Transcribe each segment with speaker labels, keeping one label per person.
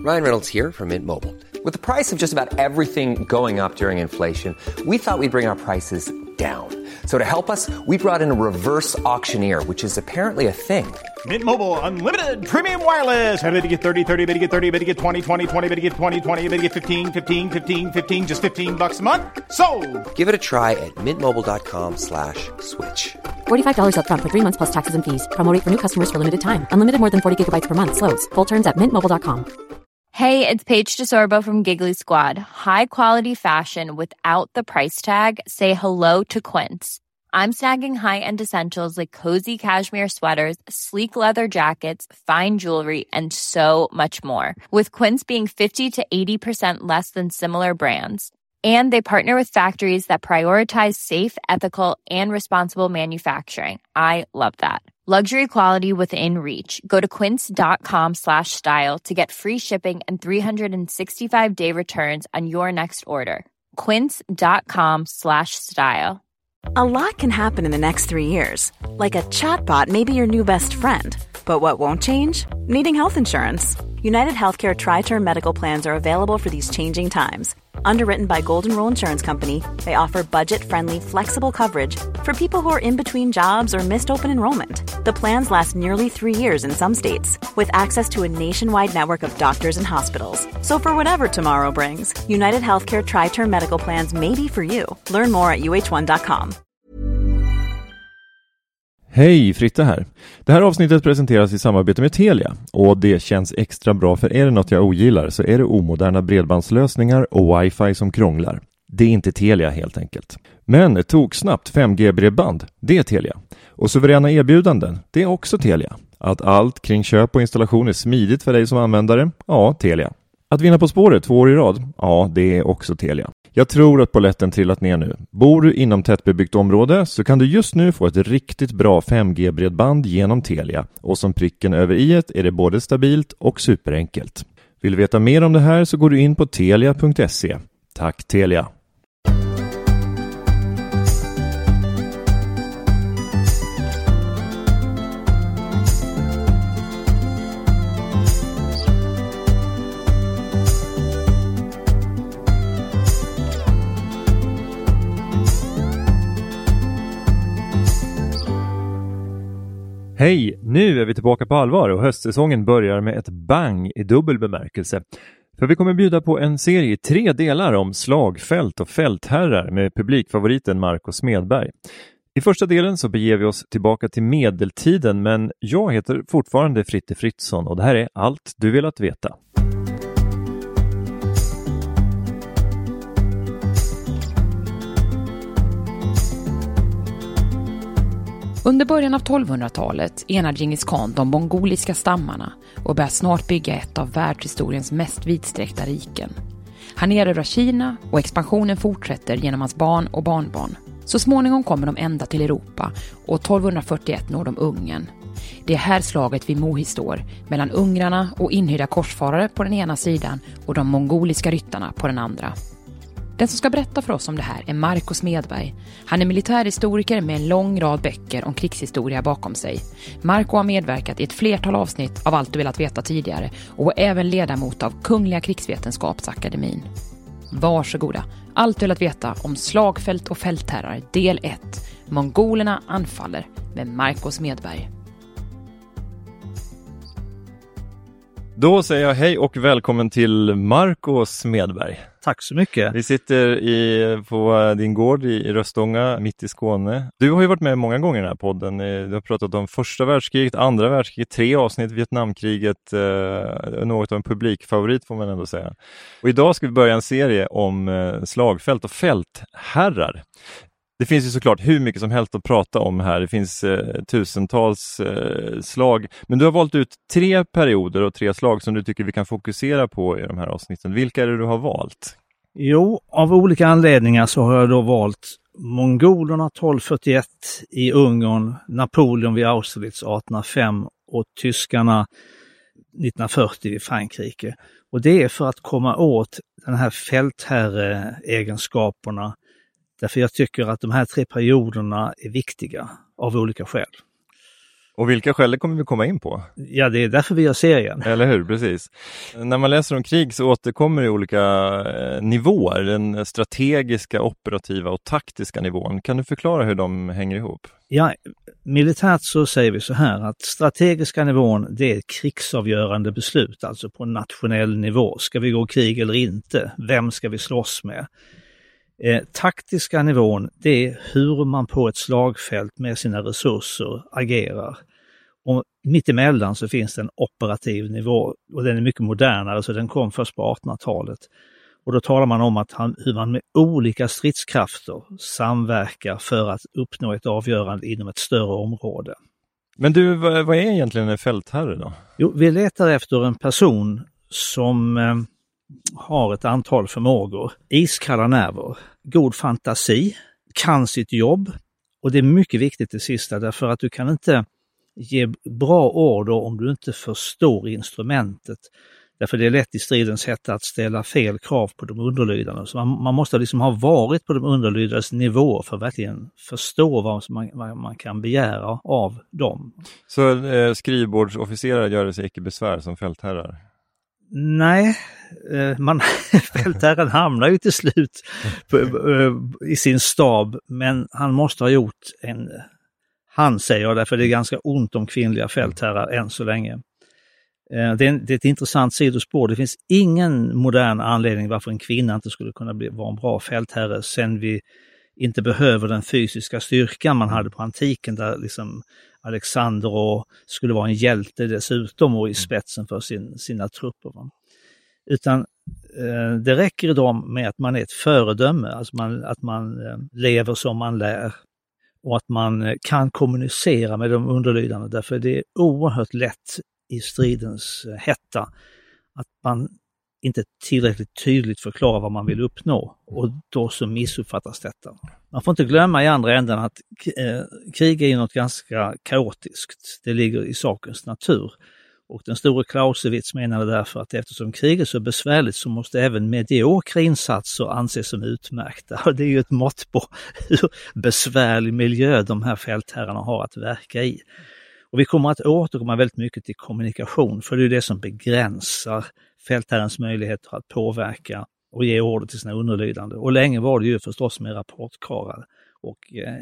Speaker 1: Ryan Reynolds here from Mint Mobile. With the price of just about everything going up during inflation, we thought we'd bring our prices down. So to help us, we brought in a reverse auctioneer, which is apparently a thing.
Speaker 2: Mint Mobile Unlimited Premium Wireless. How to get 30, 30, bit to get 30, bit to get 20, 20, 20, bit to get 20, 20, bit to get 15, 15, 15, 15, just $15 a month? Sold!
Speaker 1: Give it a try at mintmobile.com/switch.
Speaker 3: $45 up front for 3 months plus taxes and fees. Promo rate for new customers for limited time. Unlimited more than 40 gigabytes per month. Slows full terms at mintmobile.com.
Speaker 4: Hey, it's Paige DeSorbo from Giggly Squad. High quality fashion without the price tag. Say hello to Quince. I'm snagging high-end essentials like cozy cashmere sweaters, sleek leather jackets, fine jewelry, and so much more. With Quince being 50 to 80% less than similar brands. And they partner with factories that prioritize safe, ethical, and responsible manufacturing. I love that. Luxury quality within reach. Go to quince.com/style to get free shipping and 365-day returns on your next order. Quince.com/style.
Speaker 5: A lot can happen in the next 3 years. Like a chatbot may be your new best friend. But what won't change? Needing health insurance. United Healthcare Tri-Term Medical Plans are available for these changing times. Underwritten by Golden Rule Insurance Company, they offer budget-friendly, flexible coverage for people who are in between jobs or missed open enrollment. The plans last nearly 3 years in some states, with access to a nationwide network of doctors and hospitals. So for whatever tomorrow brings, United Healthcare Tri-Term Medical Plans may be for you. Learn more at uh1.com.
Speaker 6: Hej, Fritte här. Det här avsnittet presenteras i samarbete med Telia. Och det känns extra bra, för är det något jag ogillar så är det omoderna bredbandslösningar och wifi som krånglar. Det är inte Telia helt enkelt. Men tog snabbt 5G-bredband, det är Telia. Och suveräna erbjudanden, det är också Telia. Att allt kring köp och installation är smidigt för dig som användare, ja, Telia. Att vinna På spåret 2 år i rad, ja, det är också Telia. Jag tror att polletten trillat ner nu. Bor du inom tättbebyggt område så kan du just nu få ett riktigt bra 5G-bredband genom Telia. Och som pricken över i-et är det både stabilt och superenkelt. Vill du veta mer om det här så går du in på telia.se. Tack Telia! Hej, nu är vi tillbaka på allvar och höstsäsongen börjar med ett bang i dubbel bemärkelse. För vi kommer bjuda på en serie i 3 delar om slagfält och fältherrar med publikfavoriten Marcus Smedberg. I första delen så beger vi oss tillbaka till medeltiden, men jag heter fortfarande Fritte Fritzson och det här är allt du velat veta.
Speaker 7: Under början av 1200-talet enade Djingis khan de mongoliska stammarna och började snart bygga ett av världshistoriens mest vidsträckta riken. Han erövrar Kina och expansionen fortsätter genom hans barn och barnbarn. Så småningom kommer de ända till Europa och 1241 når de Ungern. Det är här slaget vid Mohistår mellan ungrarna och inhyrda korsfarare på den ena sidan och de mongoliska ryttarna på den andra. Den som ska berätta för oss om det här är Marcus Smedberg. Han är militärhistoriker med en lång rad böcker om krigshistoria bakom sig. Marco har medverkat i ett flertal avsnitt av Allt du velat veta tidigare och är även ledamot av Kungliga krigsvetenskapsakademin. Varsågoda, Allt du velat veta om slagfält och fältherrar del 1. Mongolerna anfaller med Marcus Smedberg.
Speaker 6: Då säger jag hej och välkommen till Marcus Smedberg.
Speaker 8: Tack så mycket.
Speaker 6: Vi sitter på din gård i Röstånga, mitt i Skåne. Du har ju varit med många gånger i den här podden. Du har pratat om första världskriget, andra världskriget, 3 avsnitt, Vietnamkriget. Något av en publikfavorit får man ändå säga. Och idag ska vi börja en serie om slagfält och fältherrar. Det finns ju såklart hur mycket som helst att prata om här. Det finns tusentals slag. Men du har valt ut 3 perioder och 3 slag som du tycker vi kan fokusera på i de här avsnitten. Vilka är det du har valt?
Speaker 8: Jo, av olika anledningar så har jag då valt mongolerna 1241 i Ungern, Napoleon vid Austerlitz 1805 och tyskarna 1940 i Frankrike. Och det är för att komma åt den här fältherreegenskaperna. Därför jag tycker att de här 3 perioderna är viktiga av olika skäl.
Speaker 6: Och vilka skäl kommer vi komma in på?
Speaker 8: Ja, det är därför vi gör serien.
Speaker 6: Eller hur, precis. När man läser om krig så återkommer det olika nivåer. Den strategiska, operativa och taktiska nivån. Kan du förklara hur de hänger ihop?
Speaker 8: Ja, militärt så säger vi så här att strategiska nivån, det är ett krigsavgörande beslut, alltså på nationell nivå. Ska vi gå krig eller inte? Vem ska vi slåss med? Taktiska nivån, det är hur man på ett slagfält med sina resurser agerar. Och mittemellan så finns det en operativ nivå och den är mycket modernare, så den kom först på 1800-talet. Och då talar man om att hur man med olika stridskrafter samverkar för att uppnå ett avgörande inom ett större område.
Speaker 6: Men du, vad är egentligen en fältherre då?
Speaker 8: Jo, vi letar efter en person som har ett antal förmågor, iskalla nerver, god fantasi, kan sitt jobb, och det är mycket viktigt det sista därför att du kan inte ge bra order om du inte förstår instrumentet. Därför det är lätt i stridens hetta att ställa fel krav på de underlydande. Så man måste liksom ha varit på de underlydandes nivå för att verkligen förstå vad man kan begära av dem.
Speaker 6: Så skrivbordsofficerare gör det sig icke besvär som fältherrar?
Speaker 8: Nej, fältherren hamnar ju till slut i sin stab, men han måste ha gjort han säger, därför det är ganska ont om kvinnliga fältherrar än så länge. Det är ett intressant sidospår. Det finns ingen modern anledning varför en kvinna inte skulle kunna vara en bra fältherre sen vi inte behöver den fysiska styrkan man hade på antiken där liksom Alexander skulle vara en hjälte dessutom och i spetsen för sina trupper. Utan det räcker idag med att man är ett föredöme, alltså att man lever som man lär och att man kan kommunicera med de underlydande, därför det är oerhört lätt i stridens hetta att man inte tillräckligt tydligt förklarar vad man vill uppnå, och då så missuppfattas detta. Man får inte glömma i andra änden att krig är något ganska kaotiskt. Det ligger i sakens natur. Och den store Clausewitz menade därför att eftersom krig är så besvärligt så måste även mediokra insatser anses som utmärkta. Och det är ju ett mått på hur besvärlig miljö de här fältherrarna har att verka i. Och vi kommer att återkomma väldigt mycket till kommunikation, för det är det som begränsar fältherrens möjligheter att påverka och ge order till sina underlydande. Och länge var det ju förstås med rapportkarlar och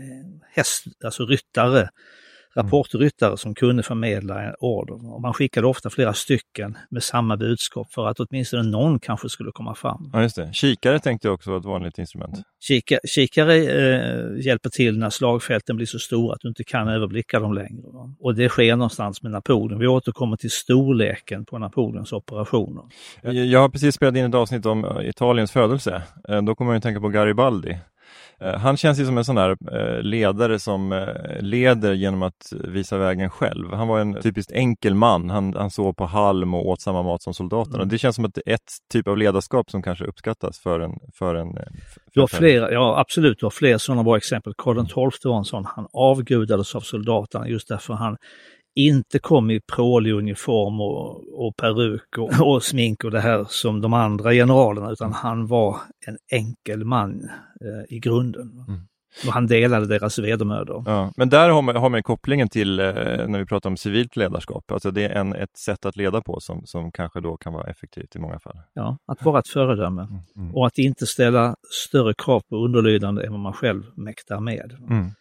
Speaker 8: ryttare, rapportryttare som kunde förmedla en order. Och man skickade ofta flera stycken med samma budskap för att åtminstone någon kanske skulle komma fram.
Speaker 6: Ja, just det. Kikare tänkte jag också var ett vanligt instrument.
Speaker 8: Kikare hjälper till när slagfälten blir så stora att du inte kan överblicka dem längre. Och det sker någonstans med Napoleon. Vi återkommer till storleken på Napoleons operationer.
Speaker 6: Jag har precis spelat in ett avsnitt om Italiens födelse. Då kommer man ju tänka på Garibaldi. Han känns ju som en sån där ledare som leder genom att visa vägen själv. Han var en typiskt enkel man. Han sov på halm och åt samma mat som soldaterna. Det känns som att ett typ av ledarskap som kanske uppskattas för en
Speaker 8: du har fler, ja absolut, du har fler sådana bra exempel. Karl XII var en sån. Han avgudades av soldaterna just därför han inte kom i prålig uniform och peruk och smink och det här som de andra generalerna, utan han var en enkel man i grunden. Och han delade deras vedermödor.
Speaker 6: Ja, men där har man kopplingen till när vi pratar om civilt ledarskap. Alltså det är ett sätt att leda på som kanske då kan vara effektivt i många fall.
Speaker 8: Ja, att vara ett föredöme. Och att inte ställa större krav på underlydande än vad man själv mäktar med.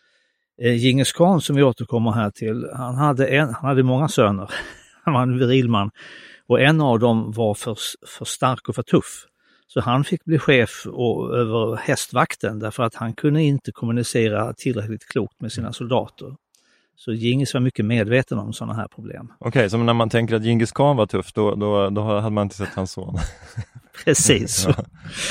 Speaker 8: Djingis Khan, som vi återkommer här till, han hade många söner. Han var en virilman. Och en av dem var för stark och för tuff. Så han fick bli chef över hästvakten därför att han kunde inte kommunicera tillräckligt klokt med sina soldater. Så Djingis var mycket medveten om sådana här problem.
Speaker 6: Okej, så när man tänker att Djingis Khan var tuff, då hade man inte sett hans son.
Speaker 8: Precis.
Speaker 6: Ja.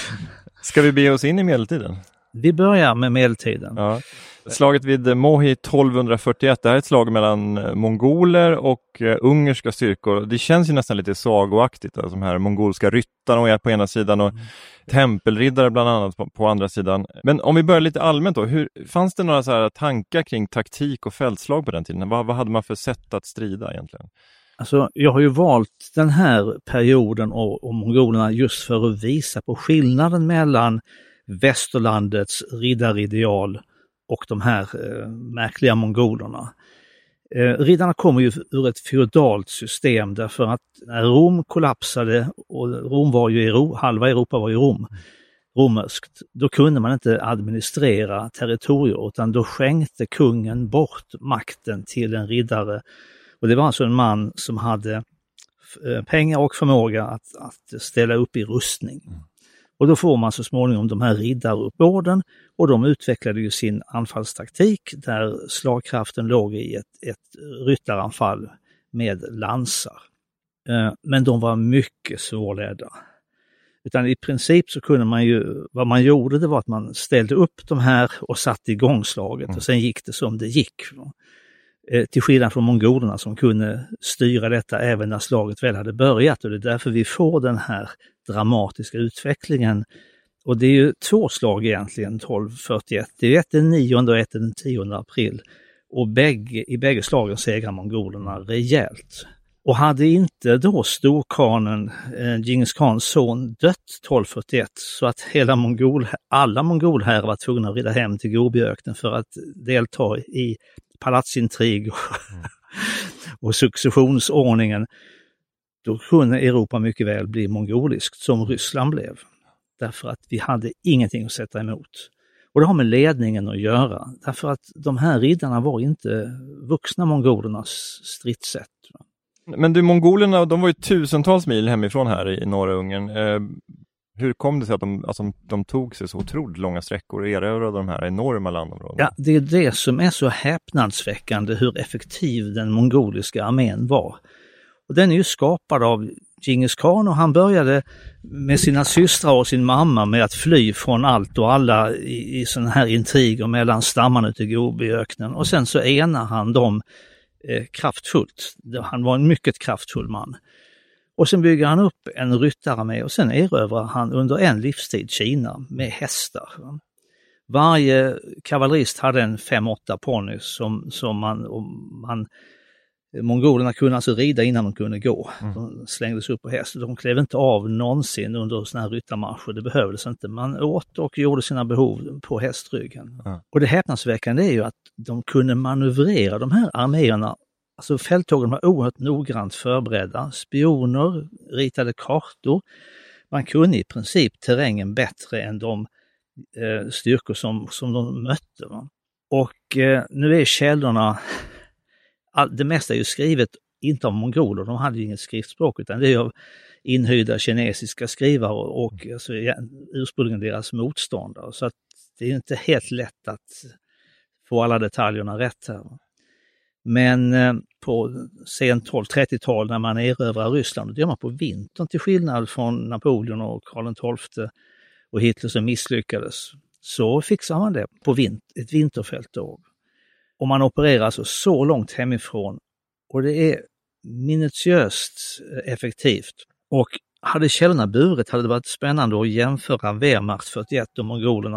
Speaker 6: Ska vi be oss in i medeltiden?
Speaker 8: Vi börjar med medeltiden.
Speaker 6: Ja. Slaget vid Mohi 1241, det här är ett slag mellan mongoler och ungerska styrkor. Det känns ju nästan lite sagoaktigt, alltså de här mongolska ryttarna på ena sidan och tempelriddare bland annat på andra sidan. Men om vi börjar lite allmänt då, fanns det några så här tankar kring taktik och fältslag på den tiden? Vad hade man för sätt att strida egentligen?
Speaker 8: Alltså, jag har ju valt den här perioden och mongolerna just för att visa på skillnaden mellan västerlandets riddarideal och de här märkliga mongolerna. Riddarna kommer ju ur ett feodalt system därför att när Rom kollapsade, och Rom var ju halva Europa var ju romerskt, då kunde man inte administrera territorier utan då skänkte kungen bort makten till en riddare. Och det var alltså en man som hade pengar och förmåga att ställa upp i rustning. Och då får man så småningom de här riddaruppbåden, och de utvecklade ju sin anfallstaktik där slagkraften låg i ett ryttaranfall med lansar. Men de var mycket svårledda. Utan i princip så kunde man ju, vad man gjorde det var att man ställde upp de här och satte igång slaget och sen gick det som det gick. Till skillnad från mongolerna som kunde styra detta även när slaget väl hade börjat, och det är därför vi får den här dramatiska utvecklingen. Och det är ju 2 slag egentligen 1241. Det är ett den 9 och ett den 10 april. Och i bägge slagen segrar mongolerna rejält. Och hade inte då storkanen Djingis Khans son dött 1241 så att alla mongolherrar var tvungna att rida hem till Gobiöknen för att delta i palatsintrig och successionsordningen, då kunde Europa mycket väl bli mongoliskt som Ryssland blev. Därför att vi hade ingenting att sätta emot. Och det har med ledningen att göra. Därför att de här riddarna var inte vuxna mongolernas stridssätt.
Speaker 6: Men du, mongolerna, de var ju tusentals mil hemifrån här i norra Ungern. Hur kom det sig att de tog sig så otroligt långa sträckor och erövrade de här enorma landområdena? Ja,
Speaker 8: det är det som är så häpnadsväckande, hur effektiv den mongoliska armén var. Och den är ju skapad av Djingis Khan, och han började med sina systrar och sin mamma med att fly från allt och alla i sådana här intriger mellan stammarna ute i Gobiöknen. Och sen så enar han dem kraftfullt. Han var en mycket kraftfull man. Och sen bygger han upp en ryttararmé och sen erövrar han under en livstid Kina med hästar. Varje kavallerist hade en 5-8 ponnys som mongolerna kunde alltså rida innan de kunde gå. De slängdes upp på häst. De klev inte av någonsin under såna här ryttarmarscher. Det behövdes inte. Man åt och gjorde sina behov på hästryggen. Och det häpnadsväckande är ju att de kunde manövrera de här arméerna. Alltså fälttågen var oerhört noggrant förberedda. Spioner ritade kartor. Man kunde i princip terrängen bättre än de styrkor som de mötte. Va? Och nu är källorna, det mesta är ju skrivet inte av mongoler, de hade ju inget skriftspråk, utan det är av inhyrda kinesiska skrivare och alltså, ursprungligen deras motståndare. Så att det är inte helt lätt att få alla detaljerna rätt här. Men på sent 12-30-tal när man erövrar Ryssland, det gör man på vintern till skillnad från Napoleon och Karl XII och Hitler som misslyckades. Så fixar man det på ett vinterfälttåg. Och man opererar alltså så långt hemifrån, och det är minutiöst effektivt. Och hade källorna burit hade det varit spännande att jämföra Wehrmacht 41 och mongolerna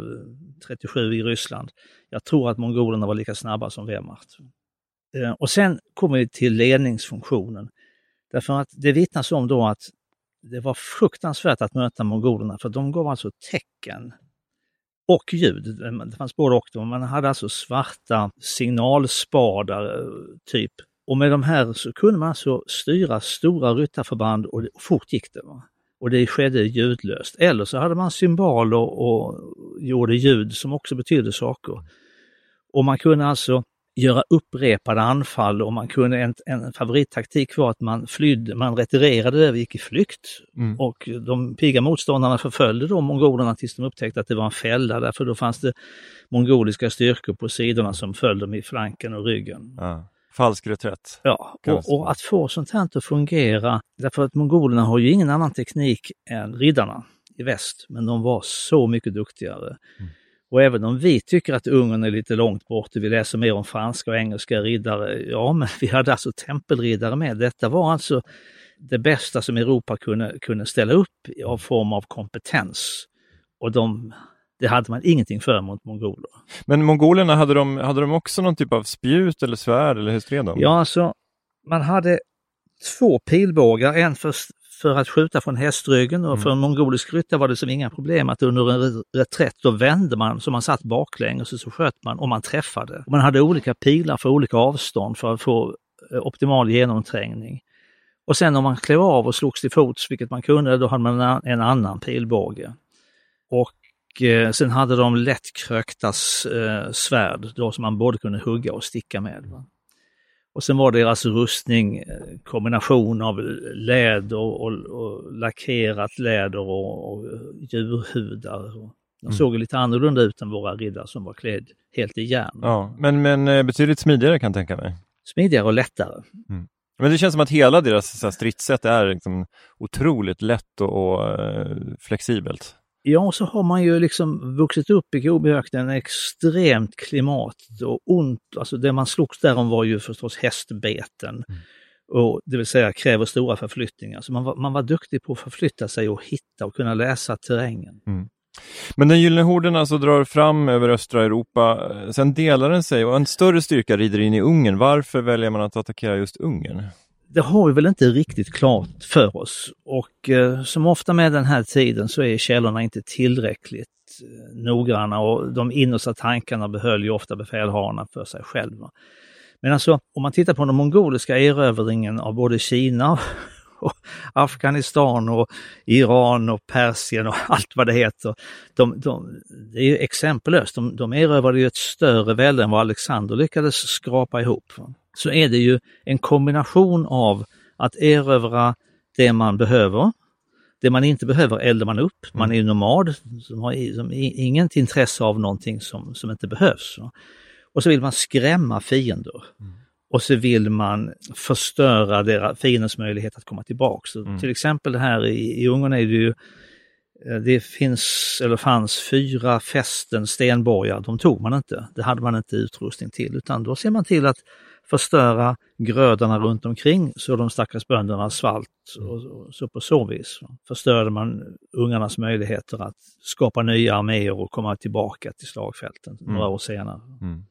Speaker 8: 1237 i Ryssland. Jag tror att mongolerna var lika snabba som Wehrmacht. Och sen kommer vi till ledningsfunktionen. Därför att det vittnas om då att det var fruktansvärt att möta mongolerna, för de gav alltså tecken och ljud. Det fanns både och. Man hade alltså svarta signalspadar typ. Och med de här så kunde man alltså styra stora ryttarförband och fort gick det. Va? Och det skedde ljudlöst. Eller så hade man symboler och gjorde ljud som också betydde saker. Och man kunde alltså göra upprepade anfall, och man kunde en favorittaktik var att man retirerade över, gick i flykt. Och de pigga motståndarna förföljde då mongolerna tills de upptäckte att det var en fälla, därför då fanns det mongoliska styrkor på sidorna som följde dem i flanken och ryggen.
Speaker 6: Ja. Falsk reträtt.
Speaker 8: Ja, och att få sånt här att fungera, därför att mongolerna har ju ingen annan teknik än riddarna i väst, men de var så mycket duktigare. Och även om vi tycker att Ungern är lite långt bort, vi läser mer om franska och engelska riddare, ja, men vi hade alltså tempelriddare med. Detta var alltså det bästa som Europa kunde ställa upp av form av kompetens. Och det hade man ingenting för mot mongoler.
Speaker 6: Men mongolerna, hade de också någon typ av spjut eller svärd, eller hur stred de?
Speaker 8: Ja, alltså man hade 2 pilbågar, en för att skjuta från hästryggen, och för en mongolisk ryttare var det som inga problem att under en reträtt då vände man så man satt baklänges och så sköt man och man träffade. Och man hade olika pilar för olika avstånd för att få optimal genomträngning. Och sen om man klev av och slogs till fots, vilket man kunde, då hade man en annan pilbåge. Och sen hade de lättkröktas svärd då, som man både kunde hugga och sticka med. Va? Och sen var deras rustning kombination av läder och lackerat läder och djurhudar. De såg lite annorlunda ut än våra riddare som var klädd helt i järn.
Speaker 6: Ja, men betydligt smidigare kan jag tänka mig.
Speaker 8: Smidigare och lättare.
Speaker 6: Mm. Men det känns som att hela deras stridssätt är liksom otroligt lätt och flexibelt.
Speaker 8: Ja, så har man ju liksom vuxit upp i Gobiöknen, extremt klimat och ont. Alltså det man slogs därom var ju förstås hästbeten. Och det vill säga kräver stora förflyttningar. Så man var duktig på att förflytta sig och hitta och kunna läsa terrängen. Mm.
Speaker 6: Men den Gyllene Horden alltså drar fram över östra Europa, sen delar den sig och en större styrka rider in i Ungern. Varför väljer man att attackera just Ungern?
Speaker 8: Det har vi väl inte riktigt klart för oss, och som ofta med den här tiden så är källorna inte tillräckligt noggranna, och de innersta tankarna behöll ju ofta befälhavarna för sig själva. Men alltså om man tittar på den mongoliska erövringen av både Kina och Afghanistan och Iran och Persien och allt vad det heter, det är ju exempellöst. De erövrade ju ett större välde än vad Alexander lyckades skrapa ihop. Så är det ju en kombination av att erövra det man behöver, det man inte behöver eldar man upp. Man är ju nomad som har inget intresse av någonting som inte behövs. Och så vill man skrämma fiender. Och så vill man förstöra fiendens möjlighet att komma tillbaka. Så till exempel det här i Ungern är det ju, det fanns 4 fästen stenborgar, de tog man inte. Det hade man inte utrustning till, utan då ser man till att förstöra grödarna runt omkring så de stackars bönderna svalt, och så på så vis förstörde man ungarnas möjligheter att skapa nya arméer och komma tillbaka till slagfälten några år senare.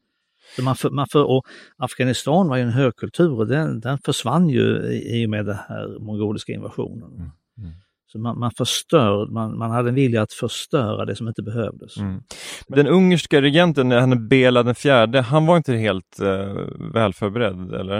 Speaker 8: Så och Afghanistan var ju en högkultur, och den försvann ju i och med den här mongoliska invasionen. Så man hade en vilja att förstöra det som inte behövdes.
Speaker 6: Den ungerska regenten, han Bela den fjärde, han var inte helt välförberedd, eller?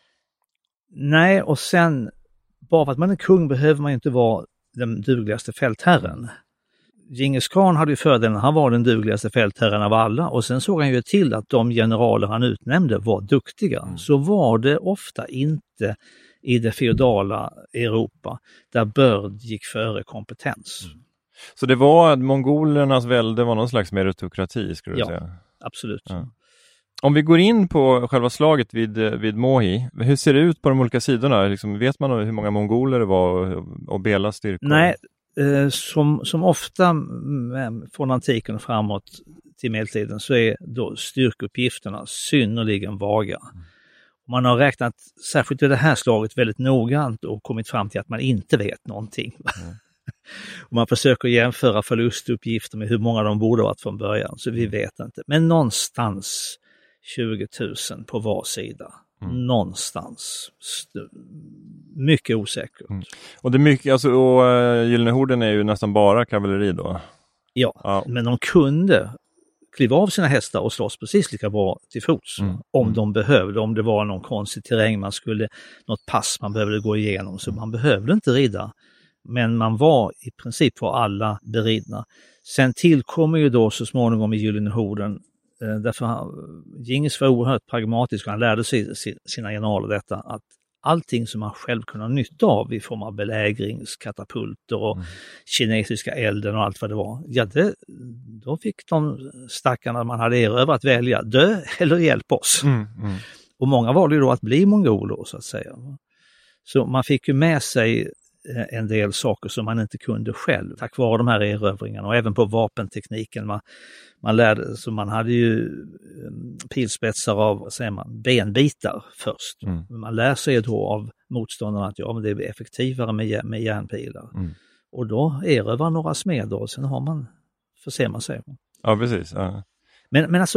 Speaker 6: Nej,
Speaker 8: och sen bara för att man är kung behöver man inte vara den dugligaste fältherren. Djingis khan hade ju fördelen, han var den dugligaste fältherren av alla, och sen såg han ju till att de generaler han utnämnde var duktiga. Så var det ofta inte i det feodala Europa, där börd gick före kompetens.
Speaker 6: Så det var mongolernas välde var någon slags meritokrati, skulle du säga?
Speaker 8: Absolut.
Speaker 6: Ja. Om vi går in på själva slaget vid Mohi, hur ser det ut på de olika sidorna? Liksom, vet man hur många mongoler det var och Belas styrkor?
Speaker 8: Nej, som ofta från antiken och framåt till medeltiden så är då styrkeuppgifterna synnerligen vaga. Man har räknat, särskilt i det här slaget, väldigt noggrant och kommit fram till att man inte vet någonting. Och man försöker jämföra förlustuppgifter med hur många de borde ha varit från början, så vi vet inte. Men någonstans 20 000 på var sida. Någonstans. Mycket osäkert.
Speaker 6: Och det är mycket, alltså, och Gyllene Horden är ju nästan bara kavalleri då?
Speaker 8: Ja, men de kunde kliva av sina hästar och slåss precis lika bra till fots om de behövde, om det var någon konstig terräng något pass man behövde gå igenom, så man behövde inte rida, men man var i princip på alla beridna. Sen tillkommer ju då så småningom i Gyllene Horden, därför Djingis var oerhört pragmatisk och han lärde sig sina generaler detta, att allting som man själv kunde ha nytta av i form av belägringskatapulter och kinesiska elden och allt vad det var. Ja, då fick de stackarna man hade erövrat välja, dö eller hjälp oss. Och många valde ju då att bli mongoler, så att säga. Så man fick ju med sig en del saker som man inte kunde själv tack vare de här erövringarna, och även på vapentekniken. Man lärde, så man hade ju pilspetsar av benbitar först. Man lär sig då av motståndarna att det är effektivare med järnpilar. Och då erövrar några smeder och sen förser man sig.
Speaker 6: Ja, precis. Ja.
Speaker 8: Men alltså,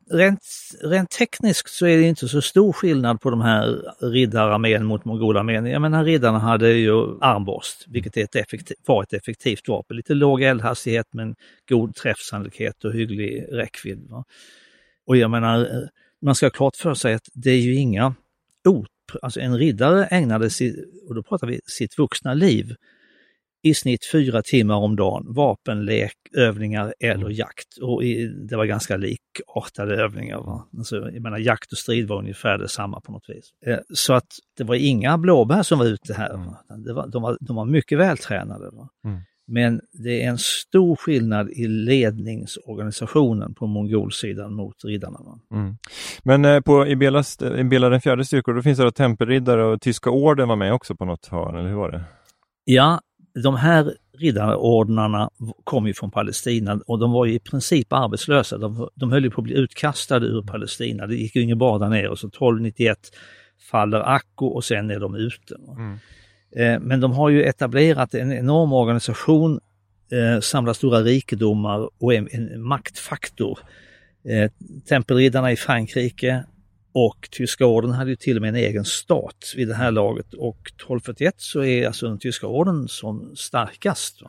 Speaker 8: Rent tekniskt så är det inte så stor skillnad på de här riddararmén mot mongolarmén. Jag menar, riddarna hade ju armborst, vilket är var ett effektivt vapen. Lite låg eldhastighet men god träffsannolikhet och hygglig räckvidd. Va? Och jag menar, man ska ha klart för sig att det är ju inga alltså en riddare ägnade och då pratar vi sitt vuxna liv, i snitt 4 timmar om dagen, vapenlek, övningar eller jakt. Och det var ganska likartade övningar. Va? Alltså, jag menar, jakt och strid var ungefär detsamma på något vis. Så att det var inga blåbär som var ute här. Va? De var mycket vältränade. Va? Men det är en stor skillnad i ledningsorganisationen på mongolsidan mot riddarna. Va?
Speaker 6: Men i Bela den fjärde styrkor, då finns det tempelriddare och tyska orden var med också på något hörn, eller hur var det?
Speaker 8: Ja, de här riddarordnarna kom ju från Palestina och de var ju i princip arbetslösa. De höll ju på att bli utkastade ur Palestina. Det gick ju inget bra där nere, och så 1291 faller Akko och sen är de ute. Men de har ju etablerat en enorm organisation, samlar stora rikedomar och en maktfaktor. Tempelriddarna i Frankrike och tyska orden hade ju till och med en egen stat vid det här laget, och 1241 så är alltså den tyska orden som starkast.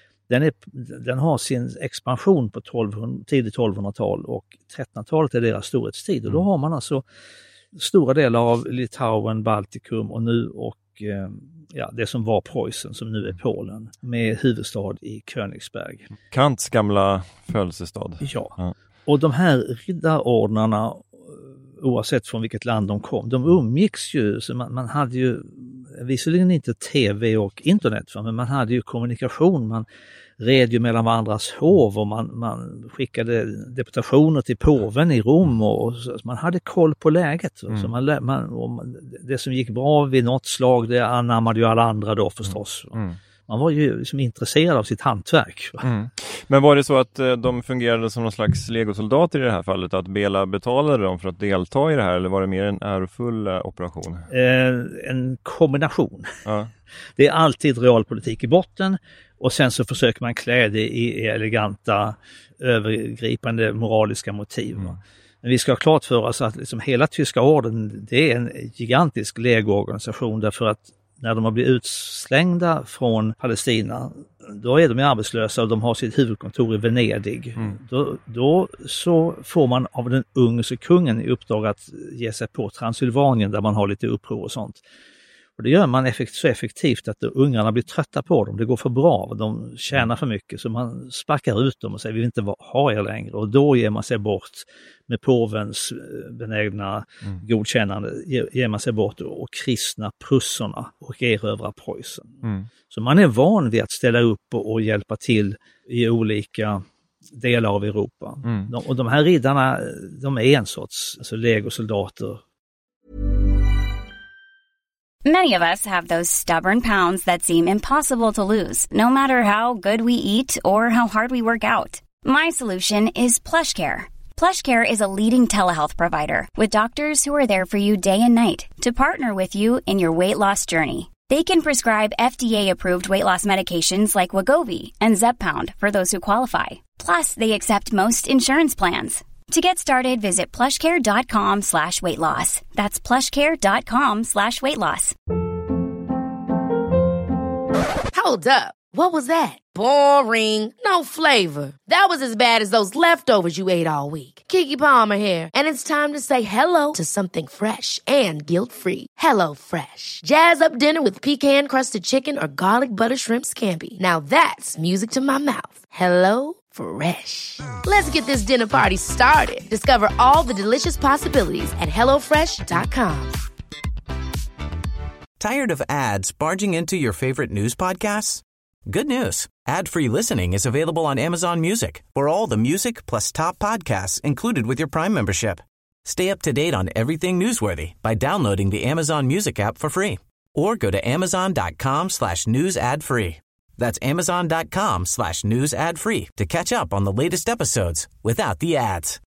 Speaker 8: Den har sin expansion på tidigt 1200-tal, och 1300-talet är deras storhetstid, och då har man alltså stora delar av Litauen, Baltikum och nu det som var Preussen, som nu är Polen, med huvudstad i Königsberg.
Speaker 6: Kants gamla födelsestad.
Speaker 8: Ja. Och de här riddarordnarna, oavsett från vilket land de kom, de umgicks ju, så man hade ju visserligen inte tv och internet, men man hade ju kommunikation, man red ju mellan varandras hov, och man skickade deputationer till påven i Rom, och så man hade koll på läget. Så det som gick bra vid något slag, det anammade ju alla andra då förstås. Man var ju liksom intresserad av sitt hantverk.
Speaker 6: Men var det så att de fungerade som någon slags legosoldater i det här fallet? Att Bela betalade dem för att delta i det här? Eller var det mer en ärofull operation?
Speaker 8: En kombination.
Speaker 6: Ja.
Speaker 8: Det är alltid realpolitik i botten. Och sen så försöker man klä det i eleganta, övergripande moraliska motiv. Men vi ska ha klart för oss att liksom hela tyska orden, det är en gigantisk legoorganisation, därför att när de har blivit utslängda från Palestina, då är de arbetslösa och de har sitt huvudkontor i Venedig. Då så får man av den ungerske kungen i uppdrag att ge sig på Transylvanien, där man har lite uppror och sånt. Och det gör man så effektivt att ungarna blir trötta på dem. Det går för bra, de tjänar för mycket, så man sparkar ut dem och säger vi vill inte ha er längre. Och då ger man sig bort med påvens benägna godkännande, ger man sig bort och kristna prusserna och erövrar Preussen. Så man är van vid att ställa upp och hjälpa till i olika delar av Europa. Och de här riddarna, de är en sorts legosoldater.
Speaker 9: Many of us have those stubborn pounds that seem impossible to lose, no matter how good we eat or how hard we work out. My solution is PlushCare. PlushCare is a leading telehealth provider with doctors who are there for you day and night to partner with you in your weight loss journey. They can prescribe FDA-approved weight loss medications like Wegovy and Zepbound for those who qualify. Plus, they accept most insurance plans. To get started, visit plushcare.com/weightloss. That's plushcare.com/weightloss.
Speaker 10: Hold up. What was that? Boring. No flavor. That was as bad as those leftovers you ate all week. Keke Palmer here, and it's time to say hello to something fresh and guilt-free. Hello Fresh. Jazz up dinner with pecan-crusted chicken or garlic butter shrimp scampi. Now that's music to my mouth. Hello Fresh. Let's get this dinner party started. Discover all the delicious possibilities at hellofresh.com.
Speaker 11: Tired of ads barging into your favorite news podcasts? Good news. Ad-free listening is available on Amazon Music for all the music plus top podcasts included with your Prime membership. Stay up to date on everything newsworthy by downloading the Amazon Music app for free or go to amazon.com/news ad free. That's amazon.com/news ad free to catch up on the latest episodes without the ads.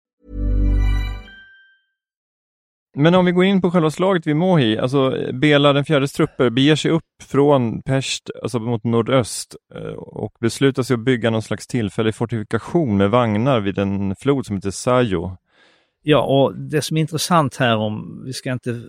Speaker 6: Men om vi går in på själva slaget vid Mohi, alltså Bela den fjärdes trupper beger sig upp från Pest, alltså mot nordöst, och beslutar sig att bygga någon slags tillfällig fortifikation med vagnar vid en flod som heter Sajo.
Speaker 8: Ja, och det som är intressant här, om vi ska inte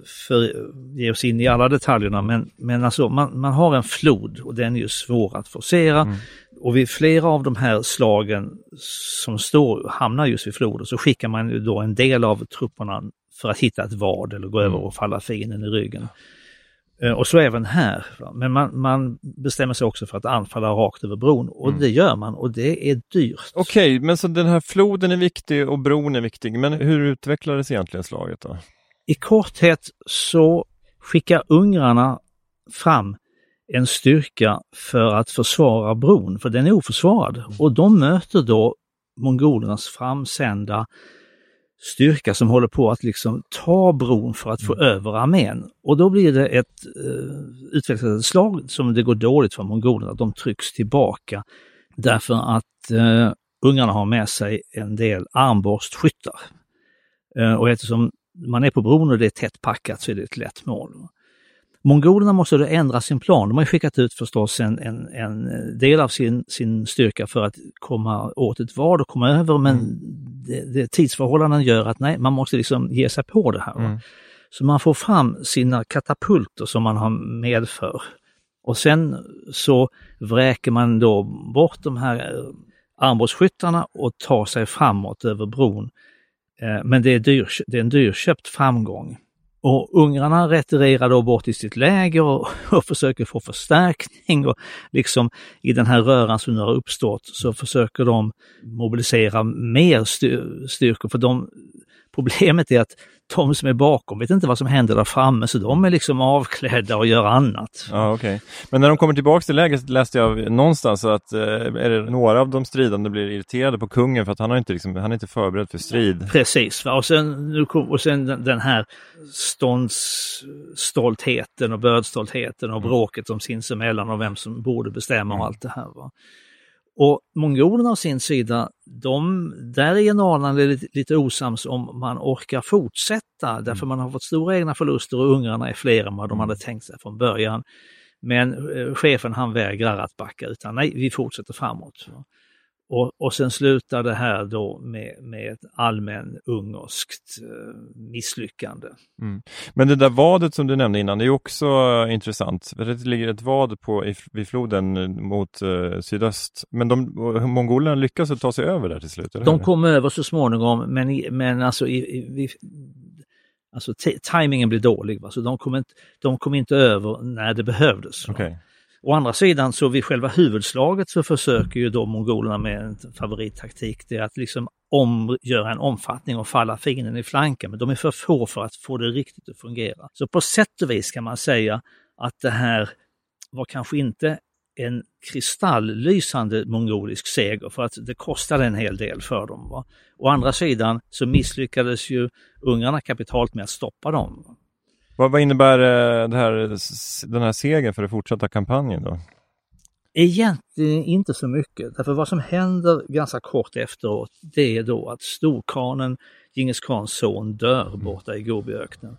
Speaker 8: ge oss in i alla detaljerna, men alltså man har en flod och den är ju svår att forcera. Och vid flera av de här slagen som hamnar just vid floden, så skickar man ju då en del av trupperna för att hitta ett vad eller gå över och falla fienden i ryggen. Och så även här. Men man bestämmer sig också för att anfalla rakt över bron. Och det gör man, och det är dyrt.
Speaker 6: Okej, men så den här floden är viktig och bron är viktig. Men hur utvecklades egentligen slaget då?
Speaker 8: I korthet så skickar ungrarna fram en styrka för att försvara bron. För den är oförsvarad. Och de möter då mongolernas framsända styrka som håller på att liksom ta bron för att få över armén. Och då blir det ett utvecklat slag som det går dåligt för mongolerna. De trycks tillbaka därför att ungarna har med sig en del armborstskyttar. Och eftersom man är på bron och det är tätt packat så är det ett lätt mål. Mongolerna måste då ändra sin plan. De har skickat ut förstås en del av sin styrka för att komma åt ett vad och komma över, men det tidsförhållanden gör att nej, man måste liksom ge sig på det här. Så man får fram sina katapulter som man har medför. Och sen så vräker man då bort de här armborstskyttarna och tar sig framåt över bron. Men det är en dyrköpt framgång. Och ungrarna retirerar då bort i sitt läger och försöker få förstärkning, och liksom i den här röran som nu har uppstått så försöker de mobilisera mer styrkor, för problemet är att de som är bakom vet inte vad som händer där framme, så de är liksom avklädda och gör annat.
Speaker 6: Ja, okej. Men när de kommer tillbaka till läget läste jag någonstans att är det några av de stridande blir irriterade på kungen för att han är inte förberedd för strid.
Speaker 8: Precis, va? Och sen den här ståndsstoltheten och bördstoltheten och bråket om sinsemellan och vem som borde bestämma och allt det här, va? Och mongolerna av sin sida, där är generalerna lite osams om man orkar fortsätta, därför man har fått stora egna förluster och ungrarna är fler än vad de hade tänkt sig från början. Men chefen han vägrar att backa, utan nej, vi fortsätter framåt. Och sen slutar det här då med ett allmän ungerskt misslyckande.
Speaker 6: Men det där vadet som du nämnde innan, det är också intressant. Det ligger ett vad vid floden mot sydöst. Men mongolerna lyckas att ta sig över där till slut? Eller?
Speaker 8: De kom över så småningom, men alltså tajmingen blir dålig. Va? Så de kom inte över när det behövdes.
Speaker 6: Okay.
Speaker 8: Å andra sidan så vid själva huvudslaget så försöker ju då mongolerna med en favorittaktik, det är att liksom göra en omfattning och falla fienden i flanken, men de är för få för att få det riktigt att fungera. Så på sätt och vis kan man säga att det här var kanske inte en kristalllysande mongolisk seger, för att det kostade en hel del för dem. Va? Å andra sidan så misslyckades ju ungarna kapitalt med att stoppa dem. Va?
Speaker 6: Vad innebär den här segern för den fortsatta kampanjen då?
Speaker 8: Egentligen inte så mycket. Därför vad som händer ganska kort efteråt, det är då att storkanen Djingis Khans son dör borta i Gobiöknen.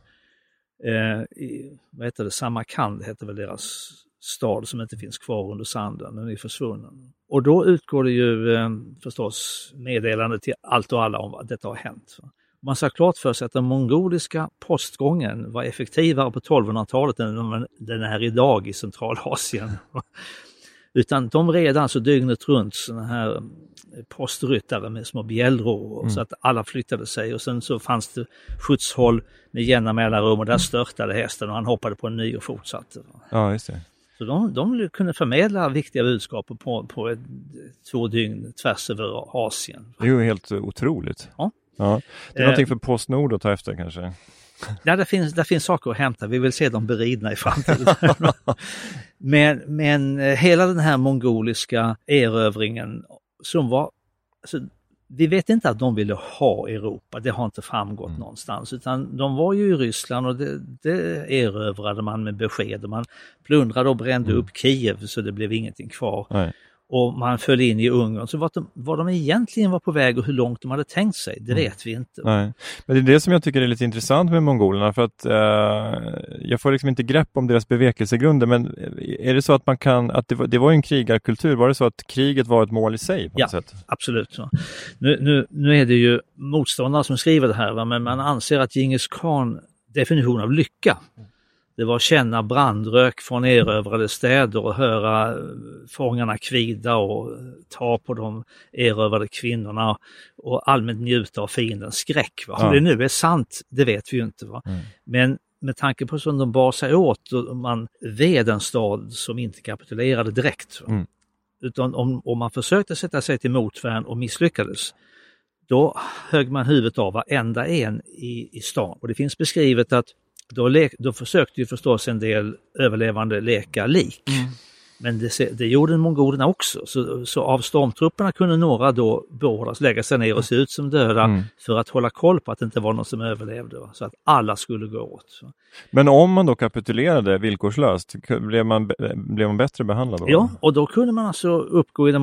Speaker 8: Samarkand heter väl deras stad som inte finns kvar under sanden, den är försvunnen. Och då utgår det ju förstås meddelande till allt och alla om att detta har hänt. Man ska klart för sig att den mongoliska postgången var effektivare på 1200-talet än den är idag i Centralasien. Utan de red alltså dygnet runt såna här postryttare med små bjällror så att alla flyttade sig, och sen så fanns det skjutshåll med jämna mellanrum och där störtade hästen och han hoppade på en ny och fortsatte.
Speaker 6: Ja, just det.
Speaker 8: Så de kunde förmedla viktiga budskap på 2 dygn tvärs över Asien.
Speaker 6: Det är ju helt otroligt.
Speaker 8: Ja.
Speaker 6: Ja, det är någonting för PostNord att ta efter kanske.
Speaker 8: Ja, det finns saker att hämta. Vi vill se dem beridna i framtiden. men hela den här mongoliska erövringen som var... Alltså, vi vet inte att de ville ha Europa. Det har inte framgått någonstans. Utan de var ju i Ryssland och det erövrade man med besked. Man plundrade och brände upp Kiev så det blev ingenting kvar.
Speaker 6: Nej.
Speaker 8: och man föll in i Ungern. Så vad de egentligen var på väg och hur långt de hade tänkt sig, det vet vi inte.
Speaker 6: Nej. Men det är det som jag tycker är lite intressant med mongolerna, för att jag får liksom inte grepp om deras bevekelsegrunder, men är det så att man kan, att det var en krigarkultur, var det så att kriget var ett mål i sig på något sätt?
Speaker 8: Absolut. Så. Nu är det ju motståndare som skriver det här, men man anser att Djingis Khan definition av lycka, det var att känna brandrök från erövrade städer och höra fångarna kvida och ta på de erövrade kvinnorna och allmänt njuta av fiendens skräck. Va? Om det nu är sant, det vet vi ju inte. Va? Men med tanke på som de bar sig åt, och man ved en stad som inte kapitulerade direkt. Va? Utan om man försökte sätta sig till motvärn och misslyckades, då högg man huvudet av varenda en i stan. Och det finns beskrivet att då försökte ju förstås en del överlevande leka lik. Men det gjorde mongolerna också. Så av stormtrupperna kunde några då beordras lägga sig ner och se ut som döda för att hålla koll på att det inte var någon som överlevde. Va? Så att alla skulle gå åt.
Speaker 6: Men om man då kapitulerade villkorslöst, blev man bättre behandlad då?
Speaker 8: Ja, och då kunde man alltså uppgå i den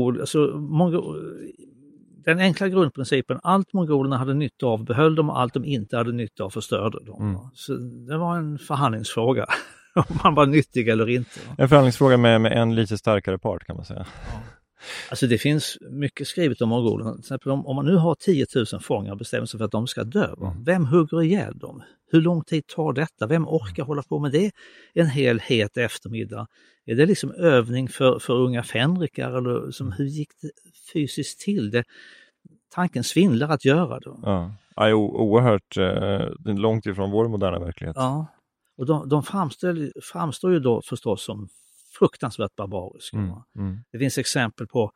Speaker 8: den enkla grundprincipen, allt mongolerna hade nytta av behöll de, och allt de inte hade nytta av förstörde de. Så det var en förhandlingsfråga, om man var nyttig eller inte.
Speaker 6: En förhandlingsfråga med en lite starkare part, kan man säga.
Speaker 8: Ja. Alltså det finns mycket skrivet om mongolerna. Till exempel om man nu har 10 000 fångar och bestämmer sig för att de ska dö. Vem hugger ihjäl dem? Hur lång tid tar detta? Vem orkar hålla på med det en hel het eftermiddag? Är det liksom övning för unga fänrikar? Eller hur gick det fysiskt till? Tanken svindlar att göra det.
Speaker 6: Ja, oerhört långt ifrån vår moderna verklighet.
Speaker 8: Ja, och de framstår ju då förstås som fruktansvärt barbariska. Det finns exempel på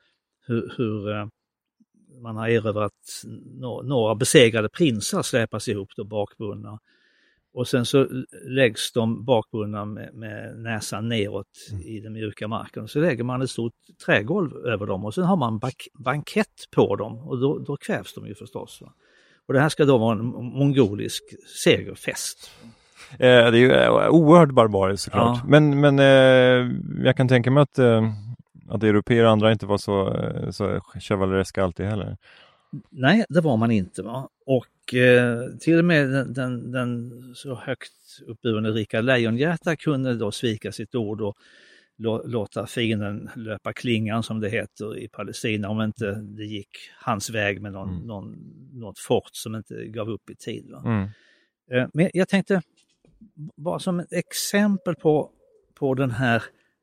Speaker 8: hur man har erövrat några besegrade prinsar släpas ihop då bakbundna. Och sen så läggs de bakbundna med näsan neråt i den mjuka marken. Och så lägger man ett stort trägolv över dem och sen har man bankett på dem. Och då kvävs de ju förstås. Va? Och det här ska då vara en mongolisk segerfest.
Speaker 6: Det är ju oerhört barbariskt såklart. Ja. Men jag kan tänka mig att europeer och andra inte var så chevalereska alltid heller.
Speaker 8: Nej, det var man inte. Va? Och till och med den så högt uppburne Rikard Lejonhjärta kunde då svika sitt ord och låta fienden löpa klingan, som det heter i Palestina, om inte det gick hans väg med något fort som inte gav upp i tid. Va? Men jag tänkte bara som ett exempel på den här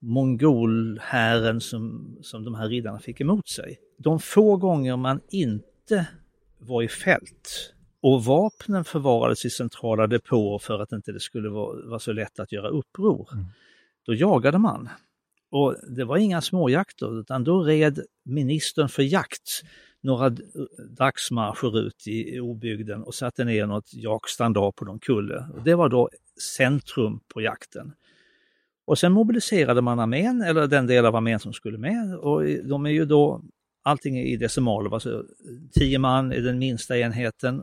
Speaker 8: mongolhären som de här riddarna fick emot sig. De få gånger man inte var i fält och vapnen förvarades i centrala depåer för att inte det skulle vara så lätt att göra uppror. Då jagade man. Och det var inga småjakter, utan då red ministern för jakt några dagsmarscher ut i obygden och satte ner något jakstandard på någon kulle. Och det var då centrum på jakten. Och sen mobiliserade man armén, eller den del av armén som skulle med. Och de är ju då, allting i decimaler, alltså 10 man är den minsta enheten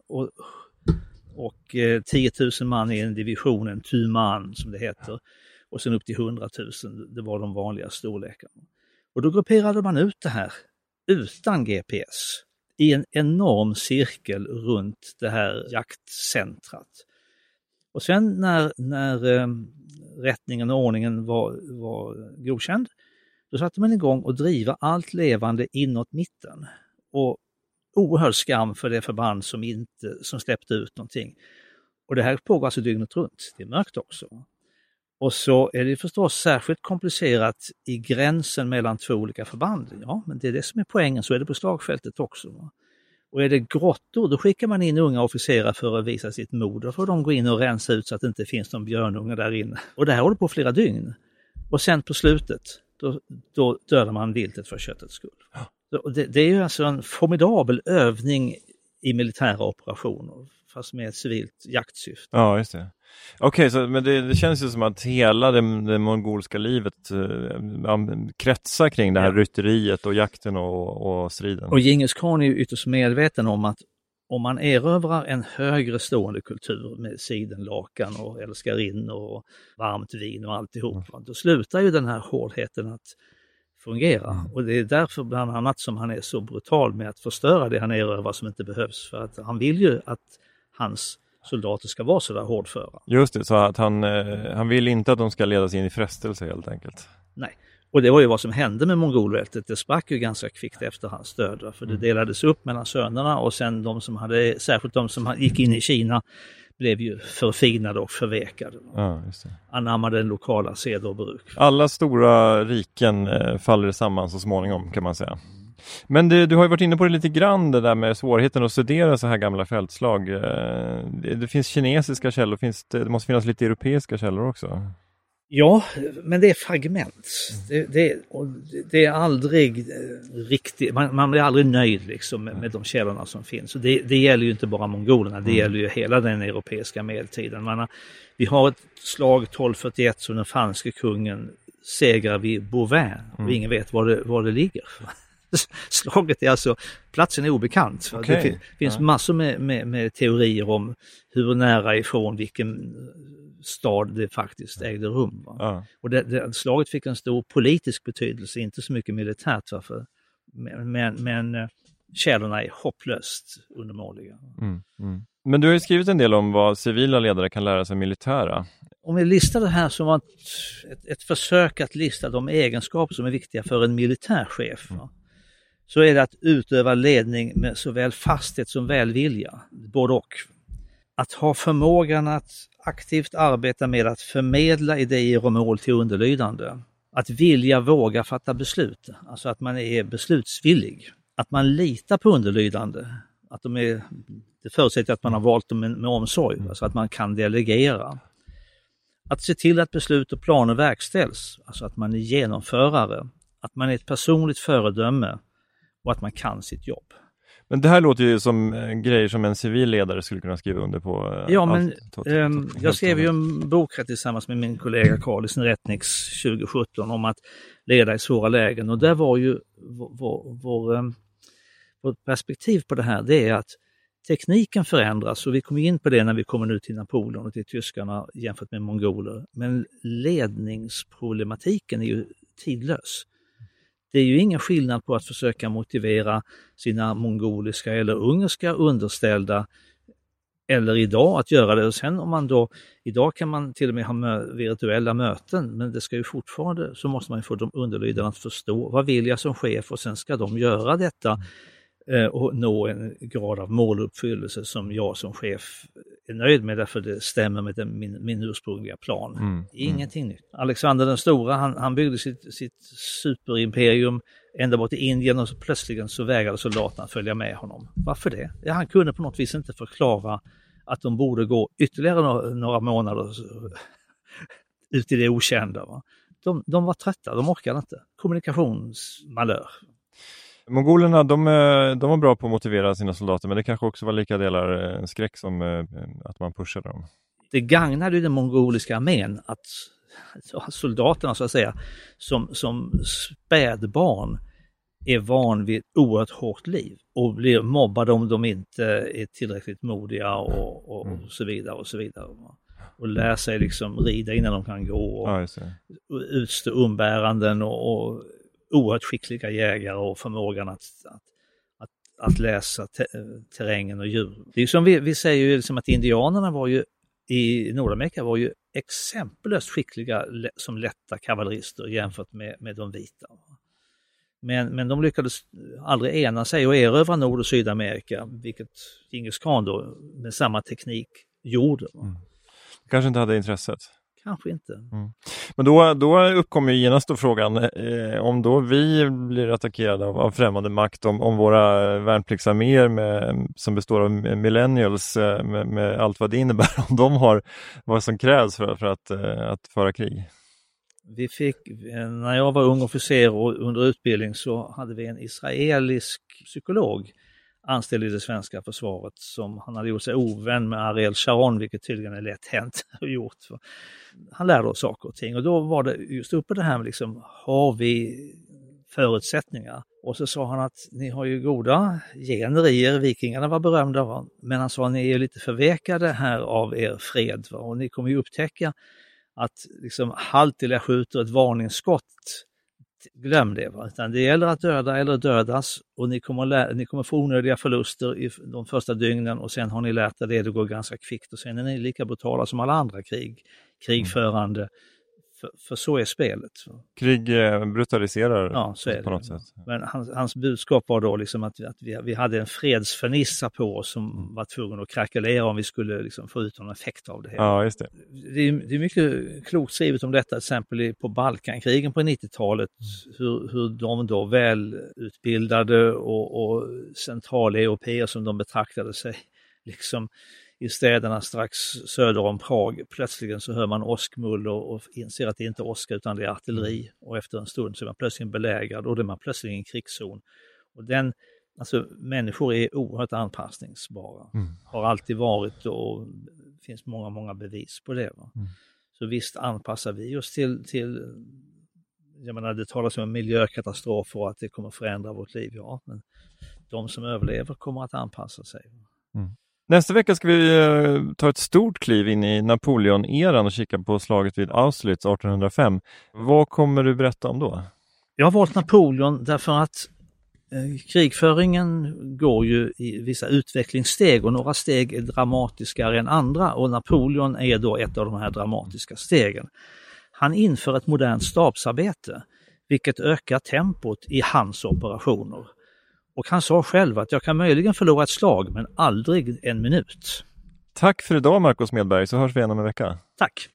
Speaker 8: och 10 000 man i en division, en tuman som det heter. Och sen upp till 100 000, det var de vanliga storlekarna. Och då grupperade man ut det här utan GPS i en enorm cirkel runt det här jaktcentrat. Och sen när rättningen och ordningen var godkänd, då satte man igång och driva allt levande inåt mitten. Och oerhörd skam för det förband som släppte ut någonting. Och det här pågår alltså dygnet runt. Det är mörkt också. Och så är det förstås särskilt komplicerat i gränsen mellan två olika förband. Ja, men det är det som är poängen, så är det på slagfältet också. Och är det grottor, då skickar man in unga officerare för att visa sitt mod. Då får de gå in och rensa ut så att det inte finns någon björnunge där inne. Och det här håller på flera dygn. Och sen på slutet, då dödar man viltet för köttets skull. Det är ju alltså en formidabel övning i militära operationer, fast med ett civilt jaktsyfte.
Speaker 6: Ja, just det. Okej, men det känns ju som att hela det mongolska livet kretsar kring det här rytteriet och jakten och striden.
Speaker 8: Och Djingis Khan är ju ytterst medveten om att om man erövrar en högre stående kultur med sidenlakan och älskarinnor och varmt vin och alltihop, då slutar ju den här hårdheten att fungera. Och det är därför bland annat som han är så brutal med att förstöra det han erövrar som inte behövs. För att han vill ju att hans soldater ska vara så där hårdföra.
Speaker 6: Just det, så att han vill inte att de ska ledas in i frestelse helt enkelt.
Speaker 8: Nej, och det var ju vad som hände med mongolväldet. Det sprack ju ganska kvickt efter hans död. För det delades upp mellan sönerna och sen särskilt de som gick in i Kina blev ju förfinade och förvekade.
Speaker 6: Ja, just det.
Speaker 8: Anammade den lokala sed och bruk.
Speaker 6: Alla stora riken faller samman så småningom kan man säga. Men du har ju varit inne på det lite grann, det där med svårigheten att studera så här gamla fältslag. Det finns kinesiska källor, det måste finnas lite europeiska källor också.
Speaker 8: Ja, men det är fragment. Det är aldrig riktigt, man blir aldrig nöjd liksom med de källorna som finns. Och det gäller ju inte bara mongolerna, det gäller ju hela den europeiska medeltiden. Vi har ett slag 1241 som den franske kungen segrar vid Beauvais och ingen vet var det ligger. Slaget är alltså, platsen är obekant. Okay. Det finns massor med teorier om hur nära ifrån vilken stad det faktiskt ägde rum. Och slaget fick en stor politisk betydelse, inte så mycket militärt. Men källorna är hopplöst undermåliga.
Speaker 6: Men du har ju skrivit en del om vad civila ledare kan lära sig militära.
Speaker 8: Om vi listar det här som ett försök att lista de egenskaper som är viktiga för en militärchef, så är det att utöva ledning med såväl fasthet som välvilja, både och. Att ha förmågan att aktivt arbeta med att förmedla idéer och mål till underlydande. Att vilja våga fatta beslut, alltså att man är beslutsvillig. Att man litar på underlydande, att det förutsätter att man har valt dem med omsorg, alltså att man kan delegera. Att se till att beslut och planer verkställs, alltså att man är genomförare. Att man är ett personligt föredöme och att man kan sitt jobb.
Speaker 6: Men det här låter ju som grejer som en civil ledare skulle kunna skriva under på.
Speaker 8: Ja, men jag skrev ju en bok här tillsammans med min kollega Carl Sneretniks 2017 om att leda i svåra lägen. Och där var ju vårt perspektiv på det här, det är att tekniken förändras, och vi kommer in på det när vi kommer nu till Napoleon och till tyskarna jämfört med mongoler. Men ledningsproblematiken är ju tidlös. Det är ju ingen skillnad på att försöka motivera sina mongoliska eller ungerska underställda eller idag att göra det. Och sen om man då, idag kan man till och med ha virtuella möten, men det ska ju fortfarande, så måste man ju få de underlydande att förstå vad vill jag som chef, och sen ska de göra detta och nå en grad av måluppfyllelse som jag som chef är nöjd med, därför det stämmer med min ursprungliga plan. Ingenting nytt. Alexander den stora, han byggde sitt superimperium ända bort till Indien, och så plötsligen så vägrade soldaterna följa med honom. Varför det? Ja, han kunde på något vis inte förklara att de borde gå ytterligare några månader ut i det okända. Va? De var trötta, de orkade inte. Kommunikationsmalör.
Speaker 6: Mongolerna, de var bra på att motivera sina soldater, men det kanske också var lika delar en skräck som att man pushade dem.
Speaker 8: Det gagnade ju den mongoliska armén att soldaterna, så att säga, som spädbarn är van vid ett oerhört hårt liv och blir mobbade om de inte är tillräckligt modiga och så vidare och så vidare. Och lär sig liksom rida innan de kan gå och utstå umbäranden och oerhört skickliga jägare och förmågan att läsa terrängen och djur. Det är som vi säger ju liksom att indianerna var ju i Nordamerika var ju exempellöst skickliga som lätta kavallerister jämfört med de vita. Men de lyckades aldrig ena sig och erövra Nord- och Sydamerika, vilket Djingis khan då med samma teknik gjorde.
Speaker 6: Kanske inte hade intresset.
Speaker 8: Kanske inte.
Speaker 6: Men då uppkommer ju genast då frågan, om då vi blir attackerade av främmande makt, om våra värnpliktsarméer som består av millennials med allt vad det innebär, om de har vad som krävs för att föra krig.
Speaker 8: Vi fick, när jag var ung officer och under utbildning, så hade vi en israelisk psykolog anställd i det svenska försvaret, som han hade gjort sig ovän med Ariel Sharon, vilket tydligen är lätt hänt och gjort. Han lärde oss saker och ting, och då var det just uppe det här med liksom, har vi förutsättningar? Och så sa han att ni har ju goda gener i er, vikingarna var berömda, va? Men han sa att ni är lite förvekade här av er fred, va? Och ni kommer ju upptäcka att liksom, halt till jag skjuter ett varningsskott glöm det. Va? Utan det gäller att döda eller dödas, och ni kommer få onödiga förluster i de första dygnen, och sen har ni lärt er det går ganska kvickt, och sen är ni lika brutala som alla andra krigförande. För så är spelet.
Speaker 6: Krig brutaliserar,
Speaker 8: ja, så är
Speaker 6: på
Speaker 8: det.
Speaker 6: Något sätt.
Speaker 8: Men hans budskap var då liksom att vi hade en fredsfernissa på oss som var tvungen att krackelera om vi skulle liksom få ut någon effekt av det hela.
Speaker 6: Ja, just det.
Speaker 8: Det är mycket klokt skrivet om detta, till exempel på Balkankrigen på 90-talet, hur de då välutbildade och centraleuropeer som de betraktade sig liksom i städerna strax söder om Prag, plötsligen så hör man åskmull och inser att det inte är åska utan det är artilleri, och efter en stund så är man plötsligt belägrad och då är man plötsligt i en krigszon. Och människor är oerhört anpassningsbara, har alltid varit, och det finns många bevis på det. Va? Så visst anpassar vi oss till jag menar, det talas om en miljökatastrof och att det kommer förändra vårt liv, ja, men de som överlever kommer att anpassa sig.
Speaker 6: Nästa vecka ska vi ta ett stort kliv in i Napoleon-eran och kika på slaget vid Austerlitz 1805. Vad kommer du berätta om då?
Speaker 8: Jag har valt Napoleon därför att krigföringen går ju i vissa utvecklingssteg, och några steg är dramatiskare än andra, och Napoleon är då ett av de här dramatiska stegen. Han inför ett modernt stabsarbete, vilket ökar tempot i hans operationer. Och han sa själv att jag kan möjligen förlora ett slag, men aldrig en minut.
Speaker 6: Tack för idag, Marco Smedberg, så hörs vi igen om en vecka.
Speaker 8: Tack.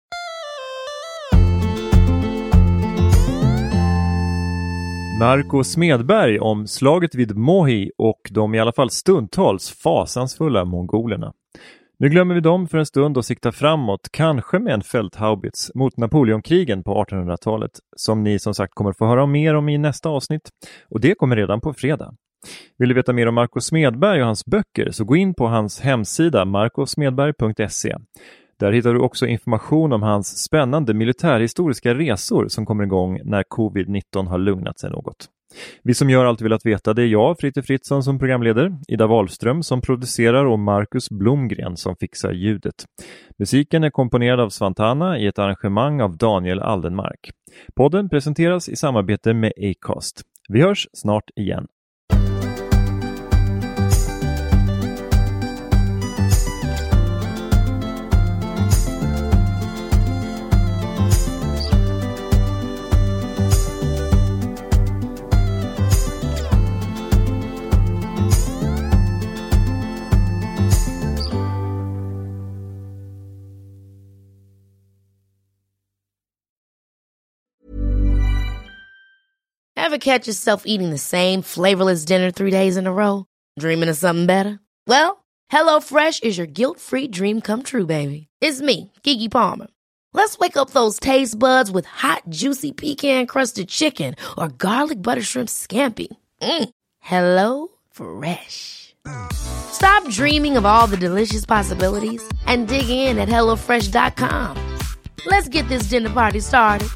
Speaker 6: Marco Smedberg om slaget vid Mohi och de i alla fall stundtals fasansfulla mongolerna. Nu glömmer vi dem för en stund och siktar framåt, kanske med en fälthaubits mot Napoleonkrigen på 1800-talet, som ni som sagt kommer få höra mer om i nästa avsnitt, och det kommer redan på fredag. Vill du veta mer om Marco Smedberg och hans böcker, så gå in på hans hemsida marcosmedberg.se. Där hittar du också information om hans spännande militärhistoriska resor som kommer igång när covid-19 har lugnat sig något. Vi som gör allt velat veta, det är jag, Fritte Fritzson, som programleder, Ida Wahlström som producerar och Marcus Blomgren som fixar ljudet. Musiken är komponerad av Svantana i ett arrangemang av Daniel Aldenmark. Podden presenteras i samarbete med Acast. Vi hörs snart igen.
Speaker 10: Ever catch yourself eating the same flavorless dinner 3 days in a row? Dreaming of something better? Well, HelloFresh is your guilt-free dream come true, baby. It's me, Keke Palmer. Let's wake up those taste buds with hot, juicy pecan-crusted chicken or garlic butter shrimp scampi. Hello Fresh. Stop dreaming of all the delicious possibilities and dig in at HelloFresh.com. Let's get this dinner party started.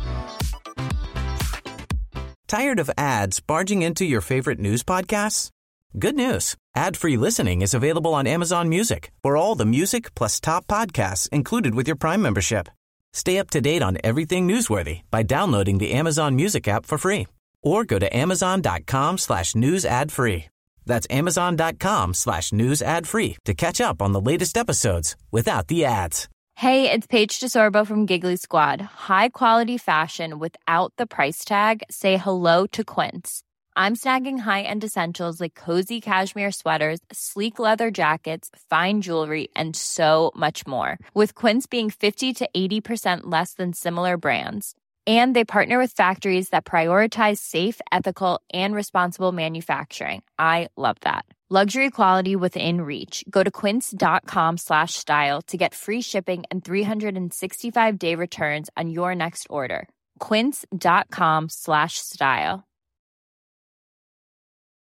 Speaker 11: Tired of ads barging into your favorite news podcasts? Good news. Ad-free listening is available on Amazon Music for all the music plus top podcasts included with your Prime membership. Stay up to date on everything newsworthy by downloading the Amazon Music app for free or go to amazon.com/news ad free. That's amazon.com/news ad free to catch up on the latest episodes without the ads.
Speaker 4: Hey, it's Paige DeSorbo from Giggly Squad. High quality fashion without the price tag. Say hello to Quince. I'm snagging high-end essentials like cozy cashmere sweaters, sleek leather jackets, fine jewelry, and so much more. With Quince being 50 to 80% less than similar brands. And they partner with factories that prioritize safe, ethical, and responsible manufacturing. I love that. Luxury quality within reach. Go to quince.com/style to get free shipping and 365-day returns on your next order. Quince.com/style.